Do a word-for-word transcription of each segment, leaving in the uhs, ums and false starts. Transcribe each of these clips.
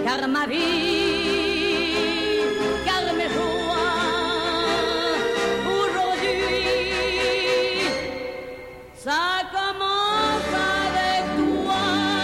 car ma vie, car mes joies, aujourd'hui, ça commence avec toi.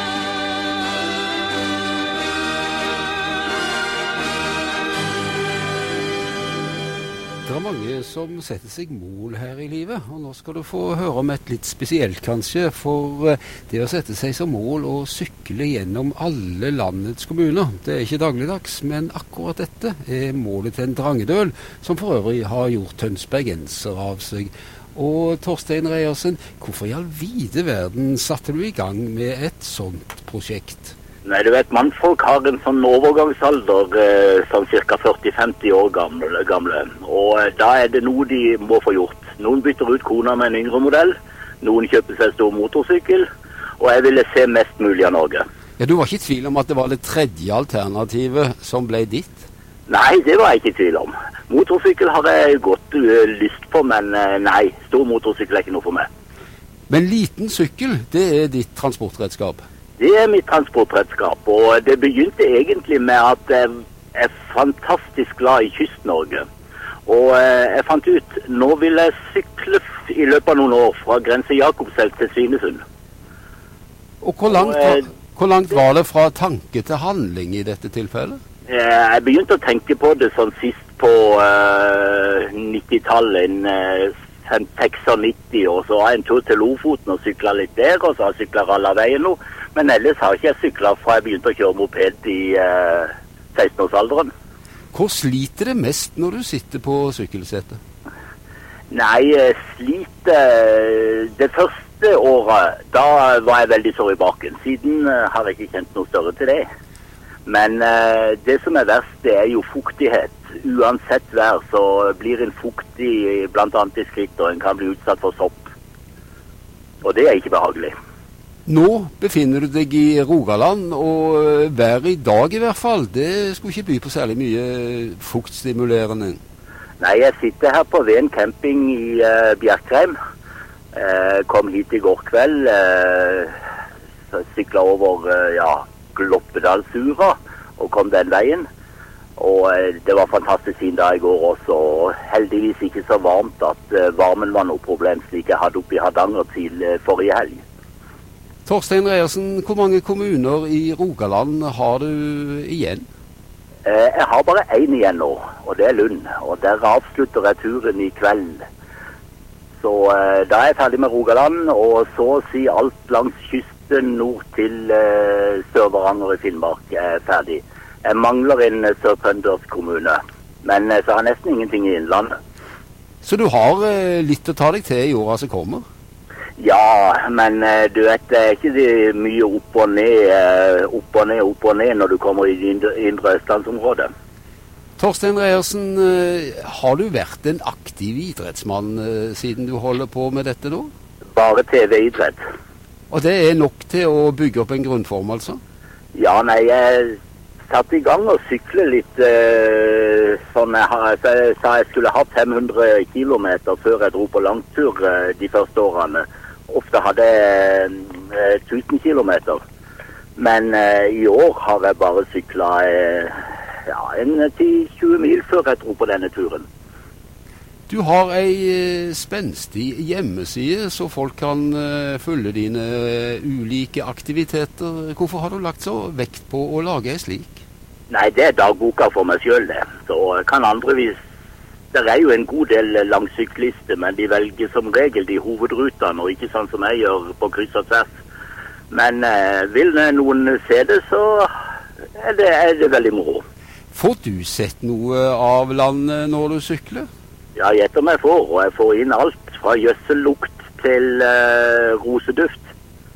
Det er mange som setter seg mål her i livet, og nå skal du få høre om et litt spesielt kanskje, for det å sette seg som mål å sykle gjennom alle landets kommuner, det er ikke dagligdags, men akkurat dette er målet til en Drangedøl, som for øvrig har gjort tønsbergenser av seg. Og Torstein Reiersen, hvorfor i all vide verden satte du i gang med et sånt prosjekt? Nei, du vet, mannfolk har en sånn overgangsalder, eh, sånn cirka førti til femti år gamle, gamle. Og eh, da er det noe de må få gjort. Noen bytter ut kona med en yngre modell, noen kjøper seg stor motorsykkel, og jeg ville se mest mulig av Norge. Ja, du var ikke i tvil om at det var det tredje alternativet som ble ditt? Nei, det var jeg ikke i tvil om. Motorsykkel har jeg godt uh, lyst på, men uh, nei, stor motorsykkel er ikke noe for meg. Men liten sykkel, det er ditt transportredskap? Det er mitt transportredskap, og det begynte egentlig med at jeg er fantastisk glad i Kyst-Norge. Og jeg fant ut, nå vil jeg sykle i løpet av noen år fra Grense Jakobselv til Svinesund. Og hvor langt, og, hvor langt var det fra tanke til handling i dette tilfellet? Jeg begynte å tenke på det sånn sist på uh, nittitallet, en uh, nitti, og så har jeg en tur til Lofoten og syklet litt der, og så har jeg syklet alle veien nå. Men ellers har ikke jeg syklet fra jeg begynte å kjøre moped i uh, seksten-årsalderen. Hvor sliter det mest når du sitter på sykkelsetet? Nei, jeg sliter det første året, da var jeg veldig sår i baken. Siden uh, har jeg ikke kjent noe større til det. Men uh, det som er verst, det er jo fuktighet. Uansett vær så blir en fuktig blant annet i skritt, og en kan bli utsatt for sopp. Og det er ikke behagelig. Nå befinner du deg i Rogaland, og været i dag i hvert fall, det skulle ikke by på særlig mye fuktstimulerende. Nei, jeg sitter her på Ven camping i uh, Bjerkreim. Uh, kom hit i går kveld, uh, syklet over uh, ja, Gloppedalsura og kom den veien. Og uh, det var fantastisk fin dag i går også, og heldigvis ikke så varmt at uh, varmen var noe problem slik jeg hadde oppe i Hardanger til uh, forrige helg. Torstein Reiersen, hvor mange kommuner i Rogaland har du igjen? Eh, jeg har bare én igjen nå, og det er Lund. Og der avslutter jeg turen i kveld. Så eh, da er jeg ferdig med Rogaland, og så å si alt langs kysten nord til eh, Sør-Varanger i Finnmark er ferdig. Jeg mangler en eh, Sør-Trønders kommune, men eh, så har jeg nesten ingenting i innlandet. Så du har eh, litt å ta deg til i året som kommer? Ja, men du vet, det er ikke det mye opp og ned, opp og ned, opp og ned når du kommer i det indre, indre østlandsområdet. Torstein Reiersen, har du vært en aktiv idrettsmann siden du holder på med dette nå? Bare T V-idrett. Og det er nok til å bygge opp en grunnform, altså? Ja, nei, jeg satte i gang og sykle litt, uh, sånn jeg, har, jeg sa jeg skulle ha fem hundre kilometer før jeg dro på langtur uh, de første årene. Ofte hadde jeg uh, tusen kilometer. Men uh, i år har jeg bare syklet uh, ja, en ti til tjue mil før jeg dro på denne turen. Du har ei uh, spenstig hjemmeside, så folk kan uh, følge dine uh, ulike aktiviteter. Hvorfor har du lagt så vekt på å lage ei slik? Nei, det er dagboka for meg selv det. Så kan andre vis... Det er jo en god del langsyklister, men de velger som regel de hovedrutene, og ikke sånn som jeg gjør på kryss og tvers. Men eh, vil noen se det, så er det, er det veldig moro. Får du sett noe av landet når du sykler? Ja, gjett om jeg får, og jeg får inn alt fra gjødsellukt til eh, roseduft.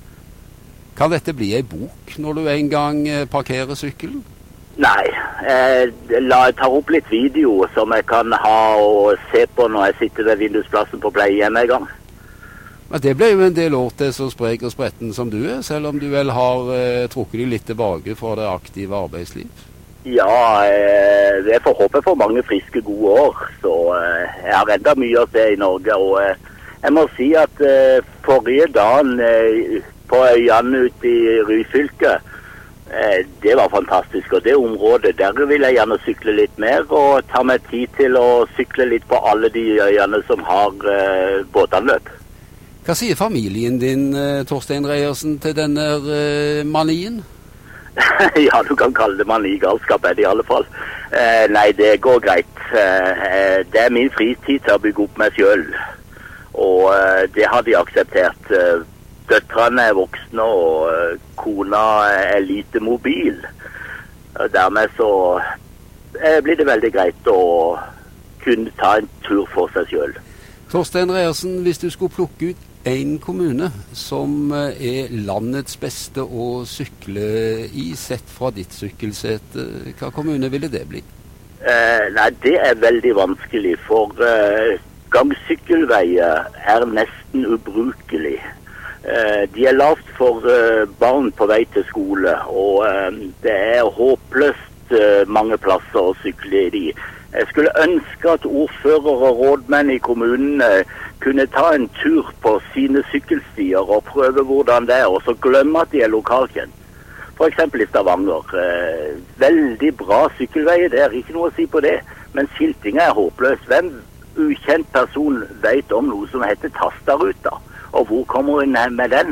Kan dette bli ei bok når du en gang parkerer sykkelen? Nei, jeg, la, jeg tar opp litt video som jeg kan ha og se på når jeg sitter ved vindusplassen på pleiehjemmet en gang. Men det ble jo en del år til så sprek og spretten som du er, selv om du vel har eh, trukket deg litt tilbake fra det aktive arbeidsliv. Ja, eh, jeg får håpe for mange friske, gode år, så eh, jeg har enda mye å se i Norge, og eh, jeg må si at eh, forrige dagen eh, på øyene ute i Ryfylke, Eh, Det var fantastisk, og det området der vil jeg gjerne sykle litt mer og ta meg tid til å sykle litt på alle de øyene som har eh, båtanløp. Hva sier familien din, eh, Torstein Reiersen, til denne eh, manien? Ja, du kan kalle det mani-galskap, er det i alle fall. Eh, nei, det går greit. Eh, det er min fritid til å bygge opp meg selv, og eh, det har de akseptert. Eh, Døtrene er voksne, og uh, kona er lite mobil. Uh, dermed så uh, blir det veldig greit å kunne ta en tur for seg selv. Torstein Reiersen, hvis du skulle plukke ut en kommune som uh, er landets beste å sykle i, sett fra ditt sykkelsete, hva kommune ville det bli? Uh, nei, det er veldig vanskelig, for uh, gangsykkelveier er nesten ubrukelig. Uh, de er lavt for uh, barn på vei til skole, og uh, det er håpløst uh, mange plasser å sykle i de. Jeg skulle ønske at ordfører og rådmenn i kommunen uh, kunne ta en tur på sine sykkelstier og prøve hvordan det er, og så glemme at de er lokalkjent. For eksempel i Stavanger. Uh, veldig bra sykkelveier, det er ikke noe å si på det, men skiltingen er håpløs. Hvem ukjent person vet om noe som heter Tastaruta? Og hvor kommer hun med den?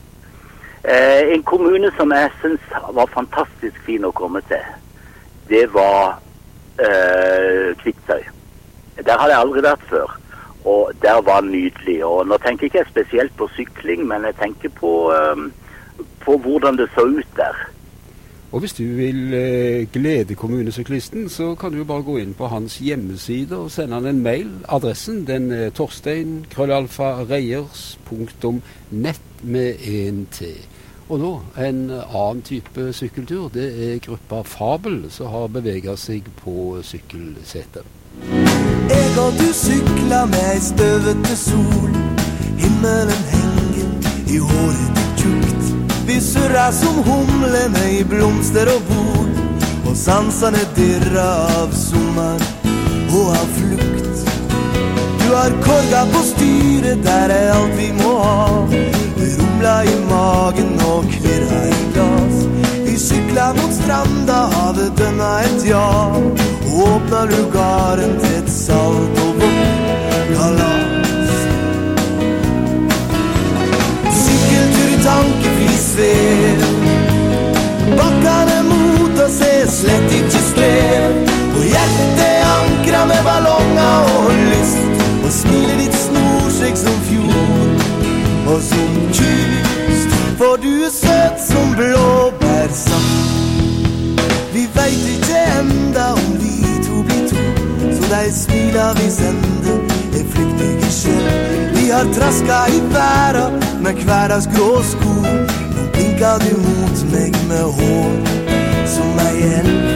Eh, en kommune som jeg synes var fantastisk fin å komme til, det var eh, Kvitsøy. Der hadde jeg aldri vært før, og der var nydelig. Og nå tenker jeg ikke spesielt på sykling, men jeg tenker på, eh, på hvordan det så ut der. Og hvis du vil eh, glede kommunesyklisten, så kan du jo bare gå inn på hans hjemmeside og sende han en mail. Adressen den er torstein krøllalfa reiers punktum nett med en T. Og nå en annen type sykkeltur. Det er gruppa Fabel som har beveget seg på sykkelsetet. Jeg og du sykler med ei støvete sol. Himmelen henger i håret ditt tjukt. Vi surrar som humlene i blomster og bord, og sansene dirrer av sommer og av flukt. Du har korga på styret, der er alt vi må ha. Det rumler i magen og klirrer i glas. Vi sykler mot stranda, havet dønna et ja, og åpner lugaren til et salt og vått kalas. Sykkeltur i tankefri svev, bakkene mot oss er slett ikke strev, og hjertet ankrer med ballonger og lyst, og smiler ditt snor seg som fjord, og som kyst, for du er søt som blåbærsaft. Vi vet ikke enda om vi to blir to, så de smiler vi sender er flyktige selv. Vi har trasket i bæra med hverdags grå sko. Nå blinker du mot meg med hår som ei elv.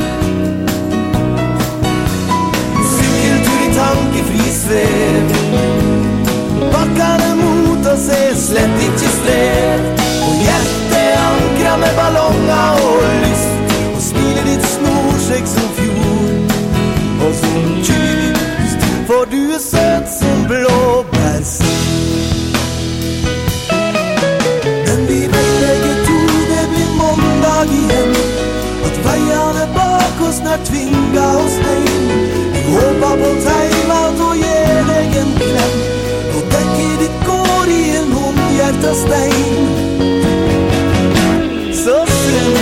Sykkeltur i tankefri svev, bakkene mot oss er slett ikke strev, og hjertet ankrer med ballonger og lyst, og smiler ditt snor seg som fjord, og som kyst, for du er søt som blåbærsaft. Men vi vet begge to det blir måndag igjen, at veiene bak oss snart tvinger oss heim. Jeg håper på timeout og gir deg en klem, og dekket ditt går i en håndhjertastein. Så synd.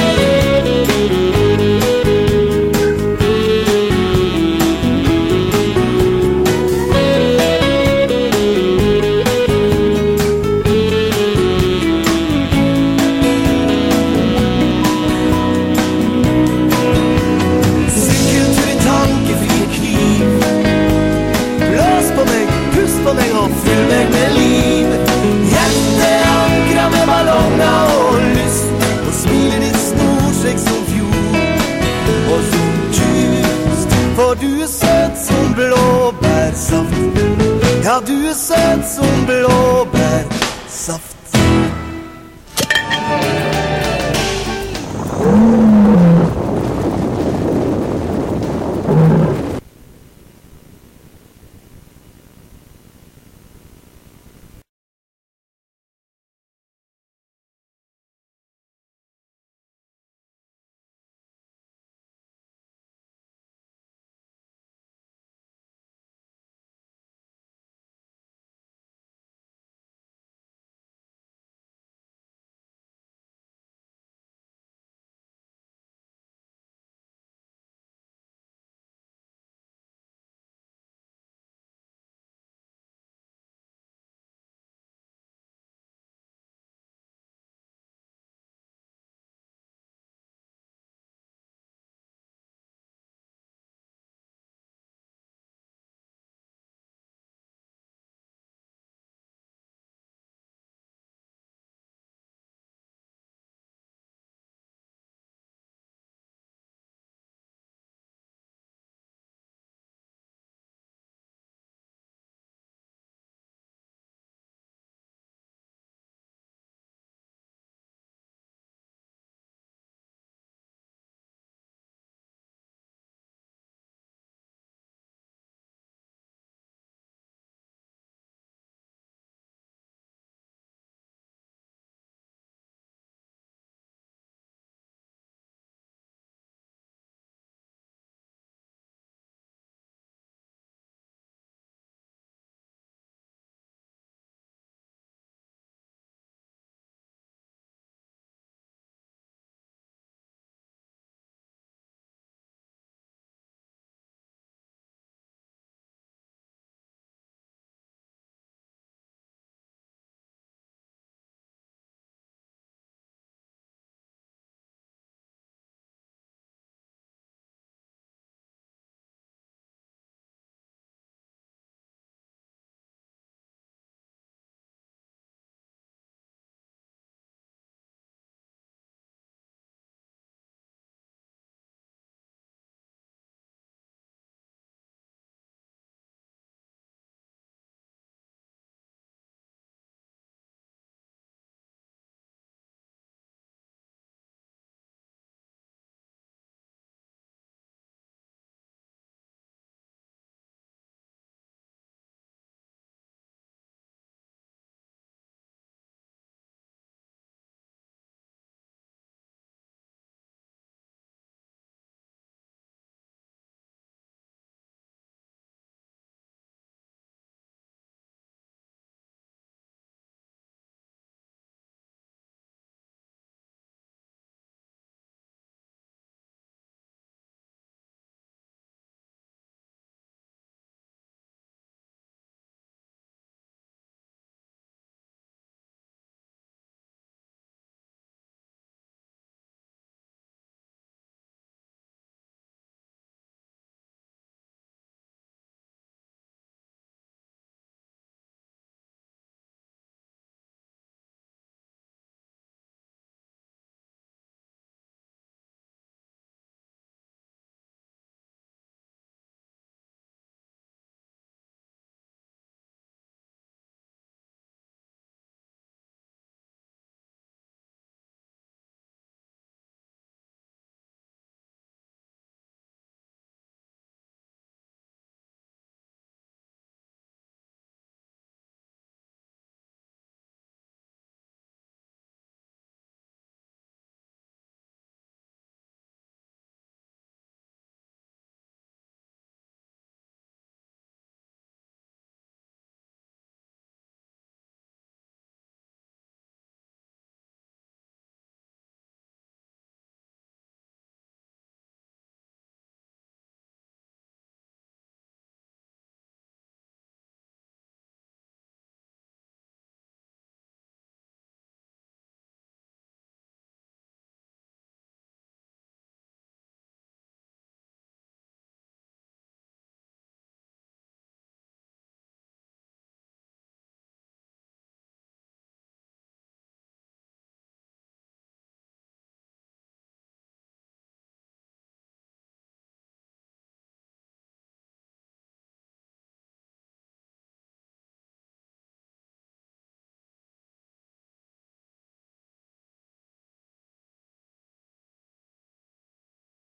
Du er søt som blåbærsaft. Ja, du er søt som blåbærsaft.